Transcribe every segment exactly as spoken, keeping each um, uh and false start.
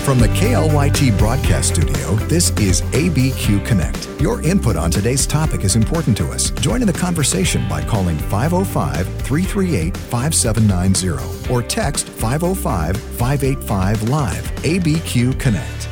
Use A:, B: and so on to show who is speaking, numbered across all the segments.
A: From the K L Y T broadcast studio, this is A B Q Connect. Your input on today's topic is important to us. Join in the conversation by calling five oh five, three three eight, five seven nine zero or text five oh five, five eight five, live. A B Q Connect.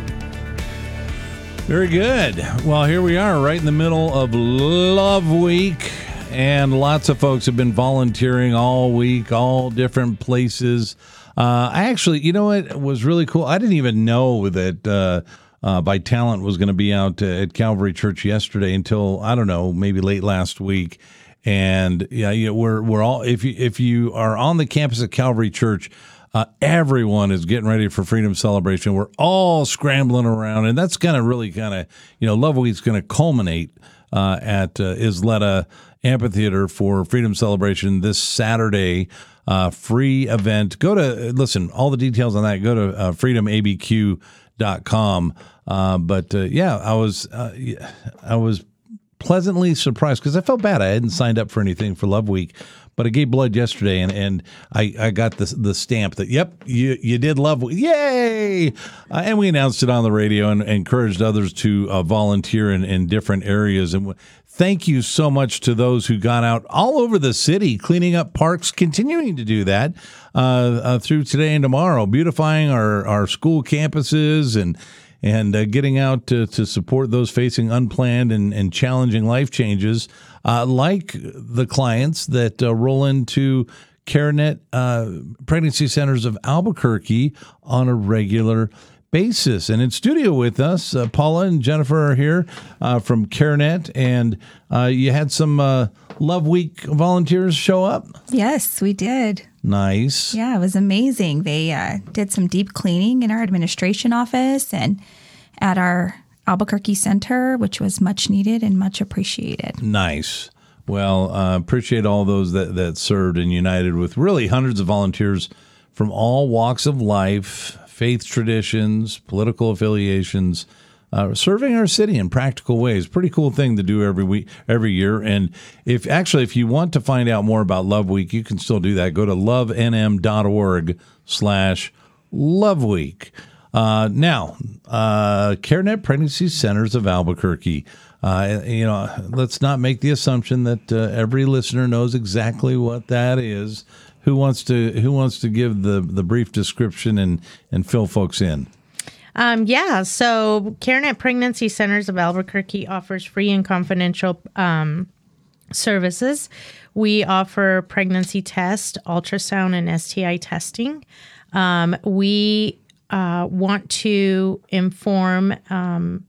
B: Very good. Well, here we are right in the middle of Love Week, and lots of folks have been volunteering all week, all different places. Uh, I actually, you know what was really cool? I didn't even know that uh, uh, By Talent was going to be out at Calvary Church yesterday until, I don't know, maybe late last week. And yeah, yeah we're we're all if you if you are on the campus at Calvary Church, uh, everyone is getting ready for Freedom Celebration. We're all scrambling around, and that's going to really kind of, you know, Love Week's going to culminate uh, at uh, Isleta Amphitheater for Freedom Celebration this Saturday. Uh, free event. Go to, listen, all the details on that, go to uh, freedom a b q dot com. Uh, but uh, yeah, I was uh, I was pleasantly surprised because I felt bad. I hadn't signed up for anything for Love Week, but I gave blood yesterday, and, and I, I got the the stamp that, yep, you you did Love Week. Yay! Uh, and we announced it on the radio and, and encouraged others to uh, volunteer in, in different areas. And thank you so much to those who got out all over the city, cleaning up parks, continuing to do that uh, uh, through today and tomorrow, beautifying our, our school campuses and and uh, getting out to, to support those facing unplanned and, and challenging life changes, uh, like the clients that uh, roll into CareNet uh, Pregnancy Centers of Albuquerque on a regular basis. And in studio with us, uh, Paula and Jennifer are here uh, from CareNet, and uh, you had some uh, Love Week volunteers show up?
C: Yes, we did.
B: Nice.
C: Yeah, it was amazing. They uh, did some deep cleaning in our administration office and at our Albuquerque Center, which was much needed and much appreciated.
B: Nice. Well, uh, appreciate all those that, that served and united with really hundreds of volunteers from all walks of life, faith traditions, political affiliations, uh, serving our city in practical ways. Pretty cool thing to do every week, every year. And if actually, if you want to find out more about Love Week, you can still do that. Go to love n m dot org slash Love Week. Uh, now, uh, CareNet Pregnancy Centers of Albuquerque. Uh, you know, let's not make the assumption that uh, every listener knows exactly what that is. Who wants to Who wants to give the, the brief description and, and fill folks in?
D: Um, yeah, so CareNet Pregnancy Centers of Albuquerque offers free and confidential um, services. We offer pregnancy test, ultrasound, and S T I testing. Um, we uh, want to inform um,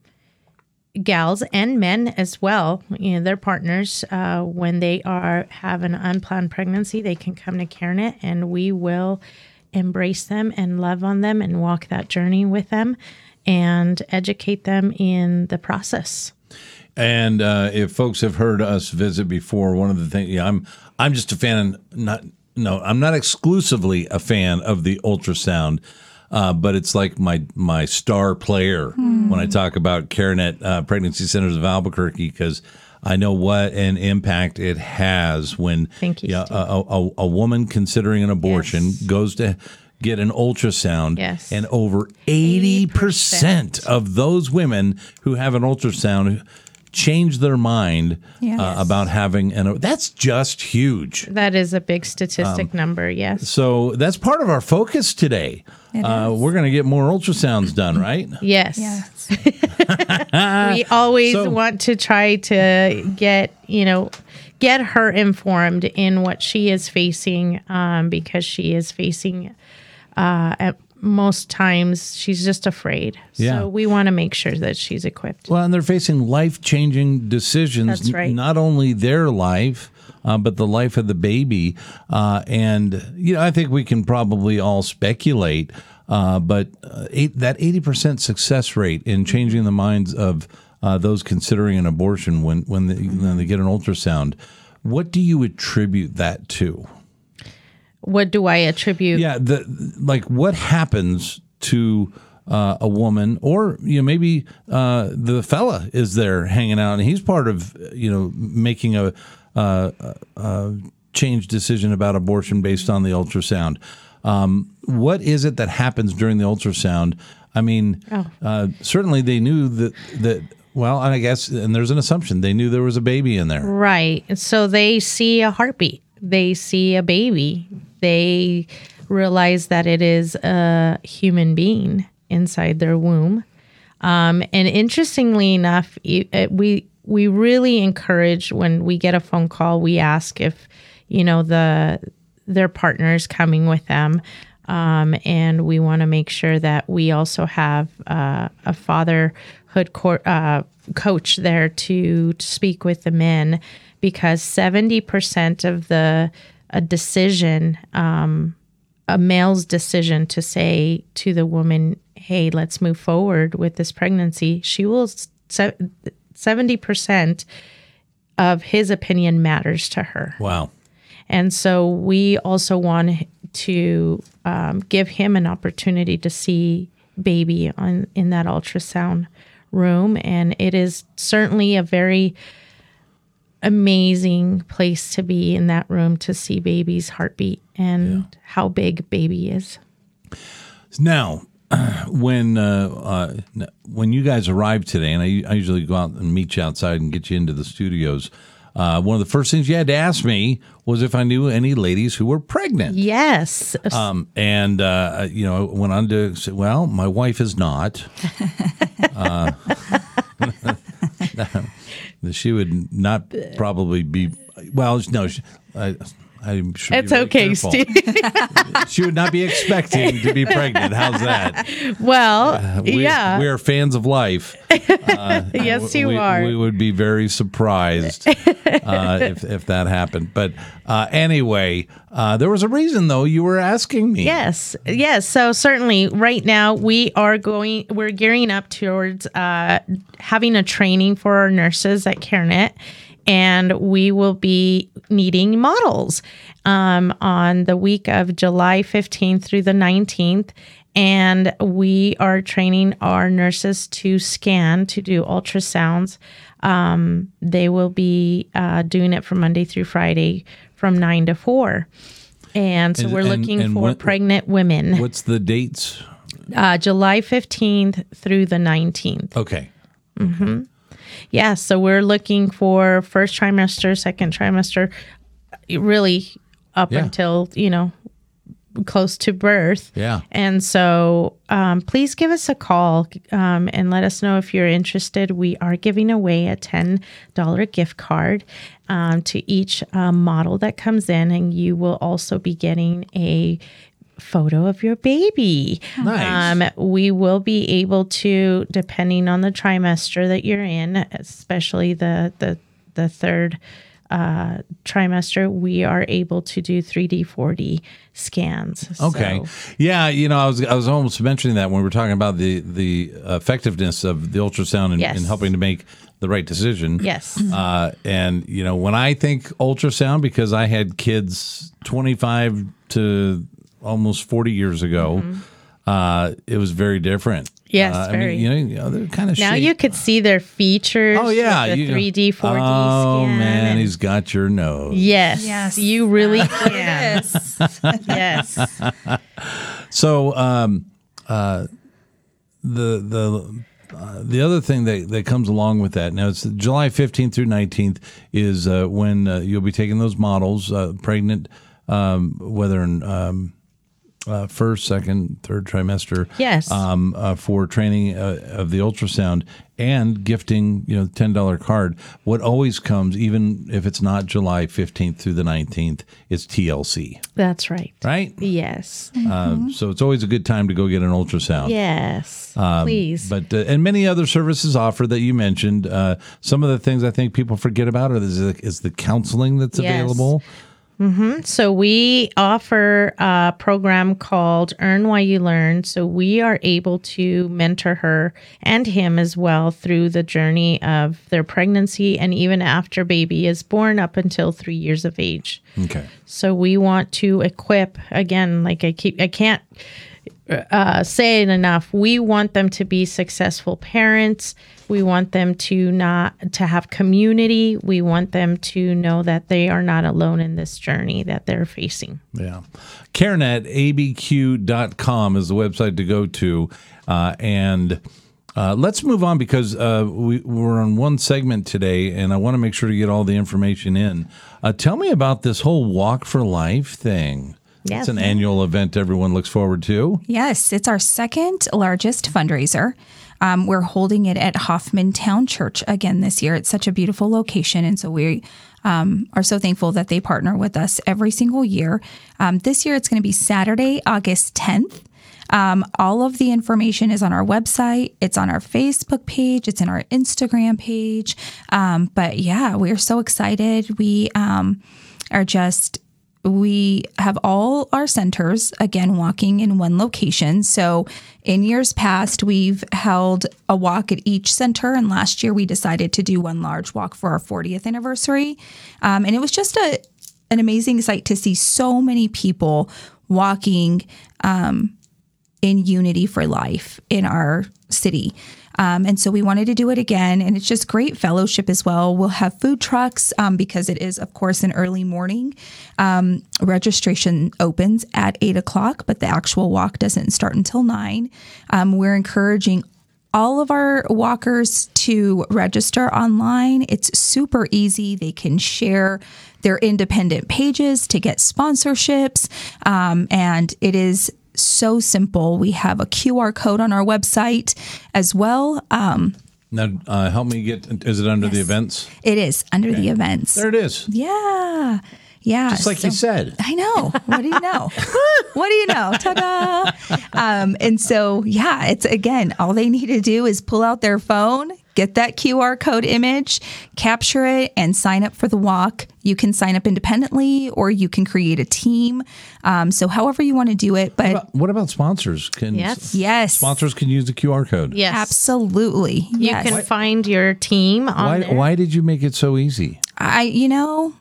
D: gals and men as well, you know, their partners, uh, when they are have an unplanned pregnancy, they can come to CareNet and we will embrace them and love on them and walk that journey with them and educate them in the process.
B: And uh, if folks have heard us visit before, one of the things, yeah, I'm I'm just a fan. Not no, I'm not exclusively a fan of the ultrasound. Uh, but it's like my my star player mm. when I talk about CareNet uh, Pregnancy Centers of Albuquerque, because I know what an impact it has when
D: Thank you,
B: you know, a, a, a woman considering an abortion
D: yes.
B: goes to get an ultrasound,
D: yes.
B: and over eighty percent of those women who have an ultrasound change their mind yes. uh, about having an. That's just huge.
D: That is a big statistic um, number, yes.
B: So that's part of our focus today. Uh, we're going to get more ultrasounds done, right?
D: Yes.
C: Yes.
D: We always
B: So-
D: want to try to get, you know, get her informed in what she is facing, um, because she is facing, uh, at most times, she's just afraid.
B: Yeah.
D: So we want to make sure that she's equipped.
B: Well, and they're facing life-changing decisions.
D: That's right.
B: N- Not only their life, uh, but the life of the baby. Uh, and, you know, I think we can probably all speculate, uh, but uh, eight, that eighty percent success rate in changing the minds of uh, those considering an abortion when, when, they, when they get an ultrasound, what do you attribute that to?
D: What do I attribute?
B: Yeah, the, like what happens to uh, a woman, or you know maybe uh, the fella is there hanging out and he's part of you know making a, uh, a change decision about abortion based on the ultrasound. Um, what is it that happens during the ultrasound? I mean,
D: Oh.
B: uh, certainly they knew that, that, well, I guess, and there's an assumption, they knew there was a baby in there.
D: Right. So they see a heartbeat. They see a baby. They realize that it is a human being inside their womb. Um, and interestingly enough, it, it, we we really encourage when we get a phone call, we ask if, you know, the their partner is coming with them. Um, and we want to make sure that we also have uh, a fatherhood co- uh, coach there to, to speak with the men, because seventy percent of the a decision, um, a male's decision to say to the woman, hey, let's move forward with this pregnancy, she will, seventy percent of his opinion matters to her.
B: Wow.
D: And so we also want to um, give him an opportunity to see baby on in that ultrasound room. And it is certainly a very amazing place to be in that room, to see baby's heartbeat and yeah. how big baby is.
B: Now, when uh, uh, when you guys arrive today, and I, I usually go out and meet you outside and get you into the studios, Uh, one of the first things you had to ask me was if I knew any ladies who were pregnant.
D: Yes.
B: Um, and, uh, you know, I went on to say, well, my wife is not. uh, she would not probably be, well, no, she, I, I should
D: it's
B: be really
D: okay,
B: careful.
D: Steve.
B: She would not be expecting to be pregnant. How's that?
D: Well,
B: uh, we,
D: yeah.
B: We are fans of life. Uh,
D: yes, you
B: we,
D: are.
B: We would be very surprised uh, if, if that happened. But uh, anyway, uh, there was a reason, though, you were asking me.
D: Yes. Yes. So certainly right now we are going, we're gearing up towards uh, having a training for our nurses at CareNet. And we will be needing models um, on the week of July fifteenth through the nineteenth. And we are training our nurses to scan, to do ultrasounds. Um, they will be uh, doing it from Monday through Friday from nine to four. And so
B: And-
D: we're
B: and-
D: looking
B: and
D: for
B: what-
D: pregnant women.
B: What's the dates?
D: Uh, July fifteenth through the nineteenth.
B: Okay.
D: Mm-hmm. Yeah, so we're looking for first trimester, second trimester, really up
B: Yeah.
D: until, you know, close to birth.
B: Yeah.
D: And so um, please give us a call um, and let us know if you're interested. We are giving away a ten dollars gift card um, to each um, model that comes in, and you will also be getting a photo of your baby.
B: Nice.
D: Um, we will be able to, depending on the trimester that you're in, especially the the the third uh, trimester, we are able to do three D, four D scans.
B: Okay.
D: So,
B: Yeah, you know, I was I was almost mentioning that when we were talking about the the effectiveness of the ultrasound and,
D: Yes.
B: and helping to make the right decision.
D: yes.
B: Uh, and you know, when I think ultrasound, because I had kids twenty-five to almost forty years ago, mm-hmm. uh, it was very different.
D: Yes,
B: uh, I
D: very.
B: mean, you know, you know, they're kind of
D: Now you could see their features.
B: Oh yeah,
D: with the
B: you-
D: three D, four D
B: Oh
D: scan.
B: man,
D: and-
B: he's got your nose.
D: Yes,
C: Yes.
D: you really can.
C: Yes.
D: Yes.
B: So um, uh, the the uh, the other thing that, that comes along with that, now it's July fifteenth through nineteenth is uh, when uh, you'll be taking those models, uh, pregnant, um, whether in um, uh, first, second, third trimester,
D: Yes.
B: um, uh, for training uh, of the ultrasound and gifting, you know, the ten dollars card. What always comes, even if it's not July fifteenth through the nineteenth, it's T L C,
D: That's right.
B: right?
D: Yes.
B: Um, so it's always a good time to go get an ultrasound.
D: Yes.
B: Um,
D: Please.
B: But uh, and many other services offered that you mentioned. Uh, some of the things I think people forget about are is the, is the counseling that's
D: Yes.
B: available.
D: So we offer a program called Earn While You Learn. So we are able to mentor her and him as well through the journey of their pregnancy and even after baby is born up until three years of age.
B: Okay.
D: So we want to equip, again, like I keep, I can't uh, say it enough. We want them to be successful parents. We want them to not to have community. We want them to know that they are not alone in this journey that they're facing.
B: Yeah. CareNet, A B Q dot com is the website to go to. Uh, and uh, let's move on because uh, we, we're on one segment today, and I want to make sure to get all the information in. Uh, tell me about this whole Walk for Life thing.
D: Yes.
B: It's an annual event everyone looks forward to.
C: Yes, it's our second largest fundraiser. Um, we're holding it at Hoffmantown Church again this year. It's such a beautiful location, and so we um, are so thankful that they partner with us every single year. Um, this year, it's going to be Saturday, August tenth. Um, all of the information is on our website. It's on our Facebook page. It's in our Instagram page. Um, but yeah, we are so excited. We um, are just... We have all our centers, again, walking in one location. So in years past, we've held a walk at each center. And last year, we decided to do one large walk for our fortieth anniversary. Um, and it was just a an amazing sight to see so many people walking um, in unity for life in our city. Um, and so we wanted to do it again, and it's just great fellowship as well. We'll have food trucks um, because it is, of course, an early morning. Um, registration opens at eight o'clock, but the actual walk doesn't start until nine. Um, we're encouraging all of our walkers to register online. It's super easy. They can share their independent pages to get sponsorships, um, and it is so simple. We have a Q R code on our website as well. Um,
B: now, uh, help me get, is it under
C: yes,
B: the events?
C: It is under
B: Okay.
C: the events.
B: There it is.
C: Yeah. Yeah.
B: Just like
C: so,
B: you said.
C: I know. What do you know? What do you know? Ta-da. Um, and so, yeah, it's again, all they need to do is pull out their phone, get that Q R code image, capture it, and sign up for the walk. You can sign up independently or you can create a team. Um, so however you want to do it. But
B: What about, what about sponsors? Can
D: Yes.
C: yes,
B: Sponsors can use the Q R code.
D: Yes.
C: absolutely.
D: You
C: yes.
D: can find your team on
B: Why,
D: there.
B: why did you make it so easy?
C: I, you know,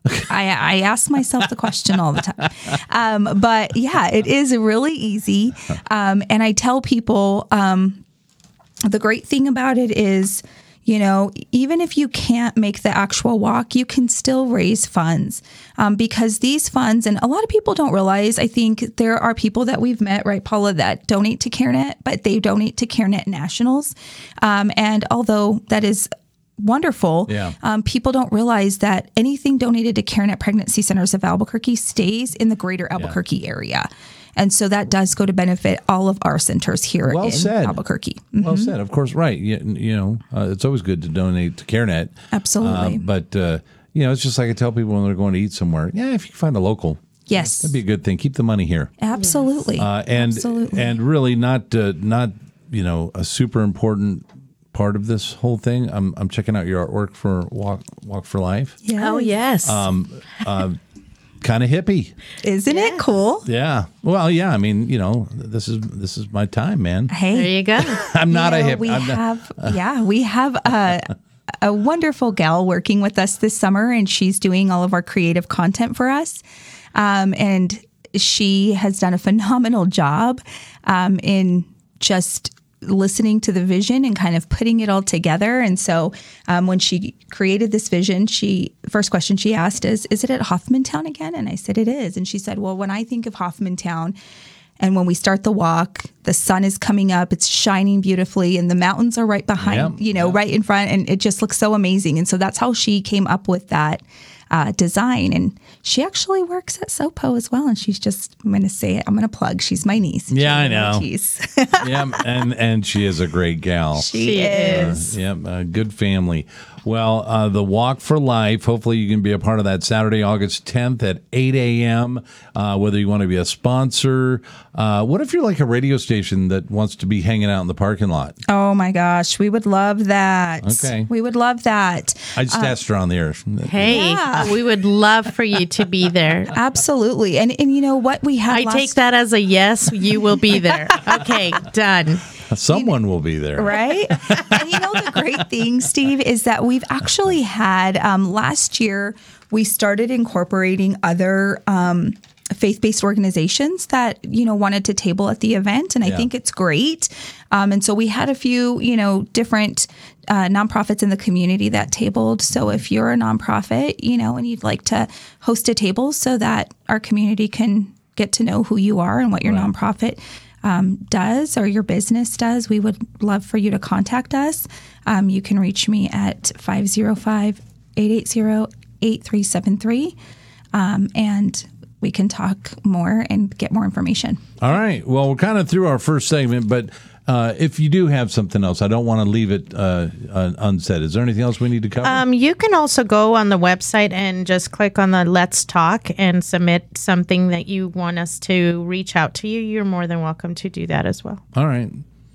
C: I, I ask myself the question all the time. Um, but yeah, it is really easy. Um, and I tell people um, the great thing about it is, you know, even if you can't make the actual walk, you can still raise funds um, because these funds, and a lot of people don't realize, I think there are people that we've met, right, Paula, that donate to CareNet, but they donate to CareNet Nationals. Um, and although that is wonderful.
B: Yeah.
C: Um, people don't realize that anything donated to CareNet Pregnancy Centers of Albuquerque stays in the greater Albuquerque yeah. area. And so that does go to benefit all of our centers here
B: Well
C: in
B: said.
C: Albuquerque.
B: Well said. Of course, right. You, you know, uh, it's always good to donate to CareNet.
C: Absolutely.
B: Uh, but, uh, you know, it's just like I tell people when they're going to eat somewhere, yeah, if you find a local,
C: Yes.
B: that'd be a good thing. Keep the money here.
C: Absolutely.
B: Uh, and
C: Absolutely.
B: and really not uh, not you know a super important part of this whole thing. I'm I'm checking out your artwork for Walk Walk for Life.
C: Yes.
D: Oh, yes.
B: Um, uh, kind of hippie.
C: Isn't it cool?
B: Yeah. Well, yeah. I mean, you know, this is this is my time, man.
C: Hey,
D: there you go.
B: I'm not
C: you
B: a
C: know,
B: hip.
C: We
B: I'm not-
C: have, yeah, we have a, a wonderful gal working with us this summer, and she's doing all of our creative content for us. Um, and she has done a phenomenal job um, in just listening to the vision and kind of putting it all together. And so um, when she created this vision, she first question she asked is, is it at Hoffmantown again? And I said, it is. And she said, well, when I think of Hoffmantown, and when we start the walk, the sun is coming up, it's shining beautifully, and the mountains are right behind,
B: Yep,
C: you know,
B: yep.
C: right in front. And it just looks so amazing. And so that's how she came up with that uh, design. And she actually works at SOPO as well. And she's just, I'm going to say it, I'm going to plug, she's my niece.
B: Yeah, I know.
C: Ortiz.
B: yeah, and and she is a great gal.
C: She is.
B: Uh, yep, a good family. Well, uh, the Walk for Life, hopefully you can be a part of that Saturday, August tenth at eight a.m., uh, whether you want to be a sponsor. Uh, what if you're like a radio station that wants to be hanging out in the parking lot?
C: Oh my gosh, we would love that.
B: Okay.
C: We would love that.
B: I just asked her on the air.
D: Hey,
C: Yeah.
D: we would love for you to be there.
C: Absolutely. And and you know what we had
D: I
C: last
D: take that as a yes, you will be there. Okay, done.
B: Someone will be there.
C: Right? And you know, the great thing, Steve, is that we've actually had um, last year, we started incorporating other um, faith-based organizations that, you know, wanted to table at the event. And I
B: Yeah.
C: think it's great. Um, and so we had a few, you know, different uh, nonprofits in the community that tabled. So if you're a nonprofit, you know, and you'd like to host a table so that our community can get to know who you are and what your
B: Right.
C: nonprofit um, does or your business does, we would love for you to contact us. Um, you can reach me at five oh five, eight eight zero, eight three seven three. Um, and we can talk more and get more information.
B: All right. Well, we're kind of through our first segment, but uh, if you do have something else, I don't want to leave it uh, uh, unsaid. Is there anything else we need to cover?
D: Um, you can also go on the website and just click on the Let's Talk and submit something that you want us to reach out to you. You're more than welcome to do that as well.
B: All right.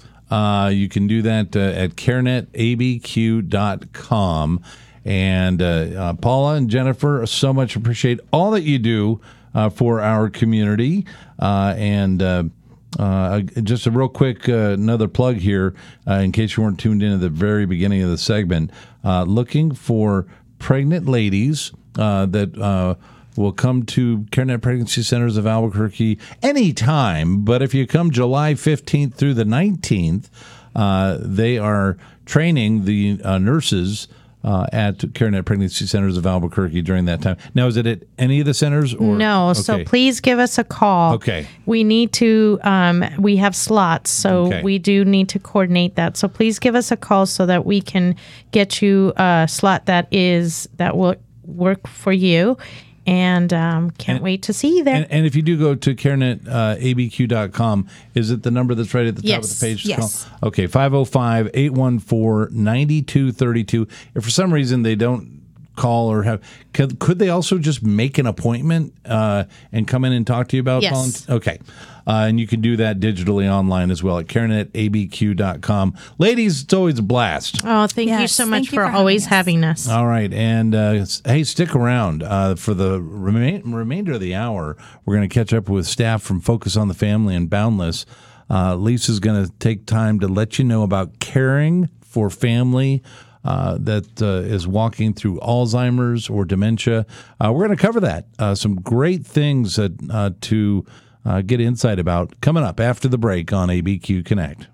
B: Uh, you can do that uh, at carenet a b q dot com. And uh, uh, Paula and Jennifer, so much appreciate all that you do uh, for our community. Uh, and uh, uh, just a real quick uh, another plug here, uh, in case you weren't tuned in at the very beginning of the segment. Uh, looking for pregnant ladies uh, that uh, will come to CareNet Pregnancy Centers of Albuquerque anytime. But if you come July fifteenth through the nineteenth, uh, they are training the uh, nurses Uh, at CareNet Pregnancy Centers of Albuquerque during that time. Now, is it at any of the centers? Or
D: No,
B: okay.
D: so please give us a call.
B: Okay.
D: We need to, um, we have slots, so
B: Okay.
D: we do need to coordinate that. So please give us a call so that we can get you a slot that is, that will work for you. And um, can't
B: And-
D: wait to see you there.
B: And, and if you do go to carenet a b q dot com, is it the number that's right at the top
D: Yes.
B: of the page? to
C: Yes.
B: call? Okay, five oh five, eight one four, nine two three two. If for some reason they don't call or have, could, could they also just make an appointment uh, and come in and talk to you about
D: Yes.
B: volunteer? Okay. Uh, and you can do that digitally online as well at carenet a b q dot com. Ladies, it's always a blast.
D: Oh, thank you
C: Yes,
D: so much
C: thank you
D: for,
C: for having
D: always
C: us.
D: having us.
B: All right. And uh, s- hey, stick around uh, for the remain- remainder of the hour. We're going to catch up with staff from Focus on the Family and Boundless. Uh, Lisa's going to take time to let you know about caring for family uh, that uh, is walking through Alzheimer's or dementia. Uh, we're going to cover that. Uh, some great things that, uh, to uh, get insight about coming up after the break on A B Q Connect.